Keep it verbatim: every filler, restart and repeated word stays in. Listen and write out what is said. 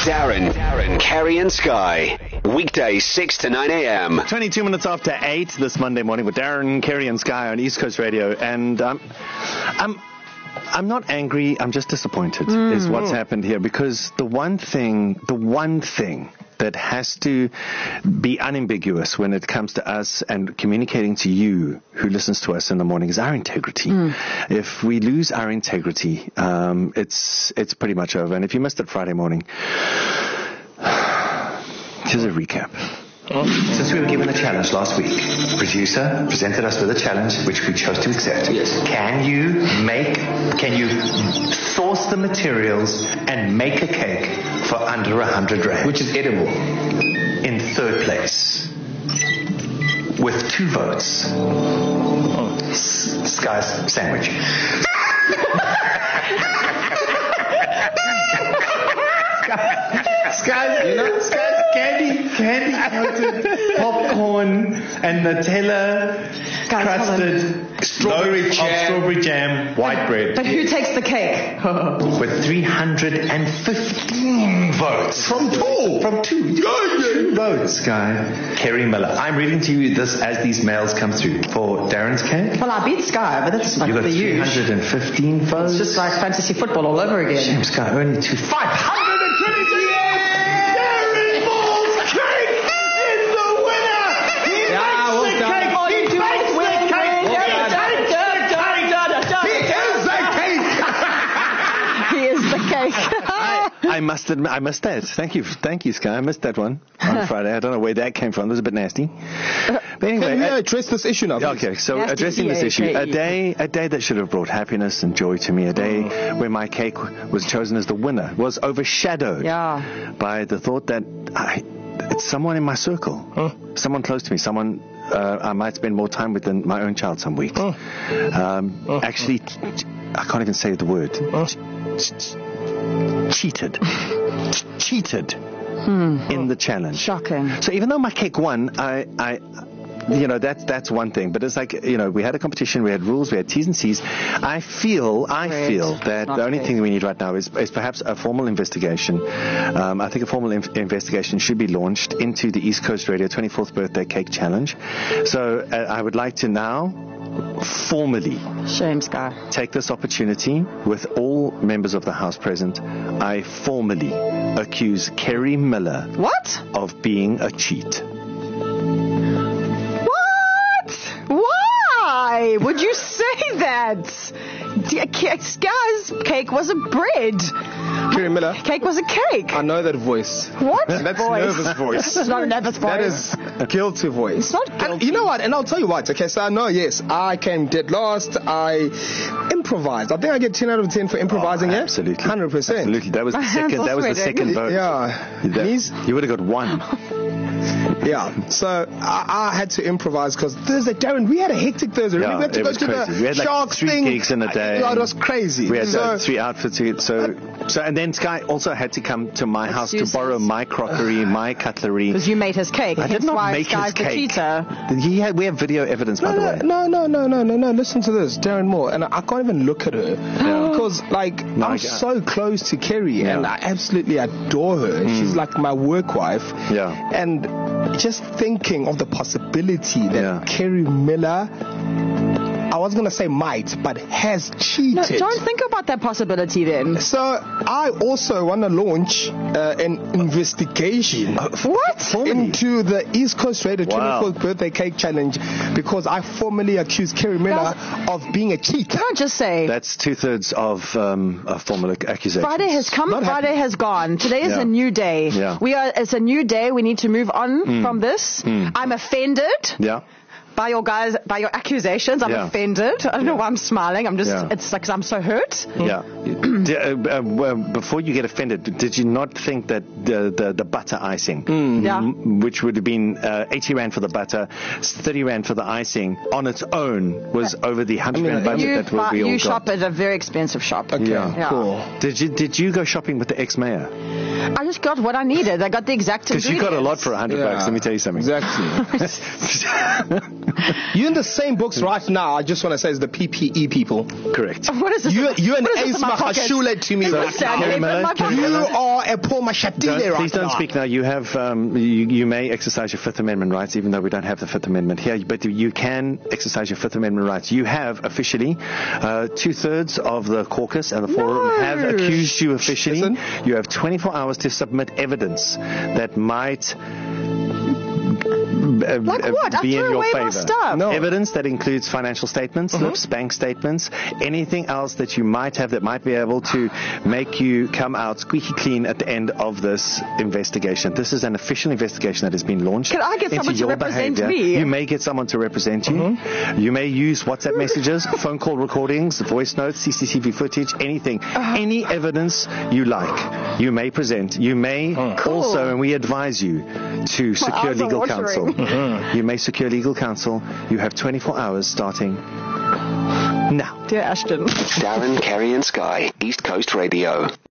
Darren, Darren, Kerry and Sky. Weekdays six to nine a.m. twenty-two minutes after eight this Monday morning with Darren, Kerry and Sky on East Coast Radio. And um, I'm, I'm not angry. I'm just disappointed mm. is what's happened here. Because the one thing, the one thing that has to be unambiguous when it comes to us and communicating to you who listens to us in the morning is our integrity. Mm. If we lose our integrity, um, it's it's pretty much over. And if you missed it Friday morning, here's a recap. Since we were given a challenge last week, producer presented us with a challenge which we chose to accept. Yes. Can you make, can you source the materials and make a cake for under a hundred rand? Which is edible. In third place. With two votes. Oh. S- Sky's sandwich. Sky's, you know, Sky's candy, candy coated popcorn and Nutella crusted strawberry jam, strawberry jam, white bread. But who takes the cake? With three hundred fifteen votes from two, from two, two votes, Sky. Kerry Miller. I'm reading to you this as these mails come through for Darren's cake. Well, I beat Sky, but that's not you got the three hundred fifteen votes. It's just like fantasy football all over again. Shame, Sky, only two. five hundred twenty-three. Darren Ball's cake is the winner. He yeah, makes well the done. Cake. Oh, he makes the cake. Well he is the cake. He is the cake. I, I must admit, I missed that. Thank you, thank you, Sky. I missed that one on Friday. I don't know where that came from. It was a bit nasty. But anyway, can we uh, address this issue now? Please? Okay, so addressing this issue, a day, a day that should have brought happiness and joy to me, a day mm. where my cake was chosen as the winner, was overshadowed yeah. by the thought that I, it's someone in my circle, huh? someone close to me, someone uh, I might spend more time with than my own child some weeks. Huh? Um, huh? Actually, I can't even say the word. Huh? Cheated. Cheated. Hmm. In the challenge. Shocking. So even though my cake won, I, I, you know, that's that's one thing. But it's like, you know, we had a competition, we had rules, we had T's and C's. I feel, I Great. feel that Not the only great. thing we need right now is, is perhaps a formal investigation. Um, I think a formal inf- investigation should be launched into the East Coast Radio twenty-fourth Birthday Cake Challenge. So uh, I would like to now formally Shame, Sky. take this opportunity with all members of the House present. I formally accuse Kerry Miller what? of being a cheat. What? Why would you say that? Sky's cake was a bread. Kerry Miller. Cake was a cake. I know that voice. What? That's voice? nervous voice. It's not a nervous voice. That is a guilty voice. It's not guilty. And you know what? And I'll tell you what. Okay, so I know, yes, I came dead last. I improvised. I think I get ten out of ten for improvising. Oh, yeah? absolutely. one hundred percent. Absolutely. That was the second, that was the second vote. Yeah. That, you would have got one. Yeah, so I, I had to improvise because Thursday, Darren, we had a hectic Thursday. Yeah, we had to it go was to crazy. the we had like Sharks three thing. gigs in a day. Yeah, it was crazy. We had so, uh, three outfits. So, so, and then Sky also had to come to my house to borrow my crockery, my cutlery. Because you made his cake. I did not why make Sky's his cake. The cheater. He had, we have video evidence, no, by the no, way. No, no, no, no, no, no. Listen to this, Darren Moore, and I, I can't even look at her yeah. because, like, no, I'm so close to Kerry, yeah. and I absolutely adore her. Mm. She's like my work wife. Yeah. And just thinking of the possibility that yeah. Kerry Miller, I was going to say might, but has cheated. No, don't think about that possibility then. So I also want to launch uh, an investigation uh, what? into the East Coast Radio wow. twenty-fourth Birthday Cake Challenge because I formally accused Kerry Miller That's, of being a cheat. Can I just say? That's two-thirds of um, a formal accusation. Friday has come, Not Friday happy. has gone. Today is yeah. a new day. Yeah. We are. It's a new day. We need to move on mm. from this. Mm. I'm offended. Yeah. By your guys, by your accusations, I'm yeah. offended. I don't yeah. know why I'm smiling. I'm just, yeah. it's like I'm so hurt. Yeah. Did, uh, uh, well, before you get offended, did you not think that the the, the butter icing, mm. yeah. m- which would have been uh, eighty rand for the butter, thirty rand for the icing, on its own was over the one hundred I mean, rand budget you, that we all You got. shop at a very expensive shop. Okay, yeah. yeah. cool. Did you did you go shopping with the ex-mayor? I just got what I needed. I got the exact Because you got a lot for a hundred yeah. bucks. Let me tell you something. Exactly. You're in the same books right now, I just want to say, as the P P E people. Correct. What is this? You, you're an What is this Ace in my pocket? Mahashule to me Is right this now. sandpaper in my Kerry pocket? You are a Paul Don't, Mashatile right please don't now. speak now. You have, um, you, you may exercise your Fifth Amendment rights, even though we don't have the Fifth Amendment here. But you can exercise your Fifth Amendment rights. You have officially uh, two thirds of the caucus and the forum No. have accused you officially. Listen. You have twenty-four hours to submit evidence that might. Uh, Like uh, what? I be in threw your away my favor. stuff. No. Evidence that includes financial statements, slips, bank statements, anything else that you might have that might be able to make you come out squeaky clean at the end of this investigation. This is an official investigation that has been launched. Can I get into someone to your represent behavior. me? You may get someone to represent you. You may use WhatsApp messages, phone call recordings, voice notes, C C T V footage, anything. Uh-huh. Any evidence you like, you may present. You may Cool. also, and we advise you to secure eyes are legal watering. counsel. You may secure legal counsel. You have twenty-four hours starting now. Dear Ashton. Darren, Kerry and Sky, East Coast Radio.